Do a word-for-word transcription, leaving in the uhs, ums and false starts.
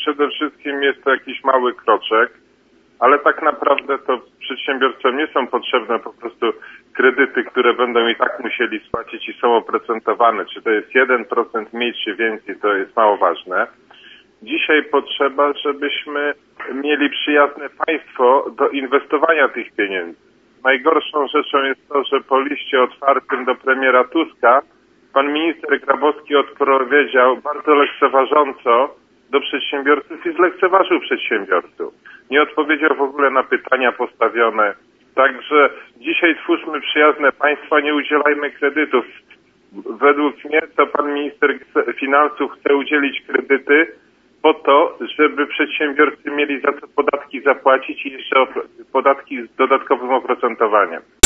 przede wszystkim jest to jakiś mały kroczek, ale tak naprawdę to przedsiębiorcom nie są potrzebne po prostu kredyty, które będą i tak musieli spłacić i są oprocentowane. Czy to jest jeden procent mniej czy więcej, to jest mało ważne. Dzisiaj potrzeba, żebyśmy mieli przyjazne państwo do inwestowania tych pieniędzy. Najgorszą rzeczą jest to, że po liście otwartym do premiera Tuska pan minister Grabowski odpowiedział bardzo lekceważąco do przedsiębiorców i zlekceważył przedsiębiorców. Nie odpowiedział w ogóle na pytania postawione. Także dzisiaj twórzmy przyjazne państwo, nie udzielajmy kredytów. Według mnie to pan minister finansów chce udzielić kredyty po to, żeby przedsiębiorcy mieli za to podatki zapłacić i jeszcze podatki z dodatkowym oprocentowaniem.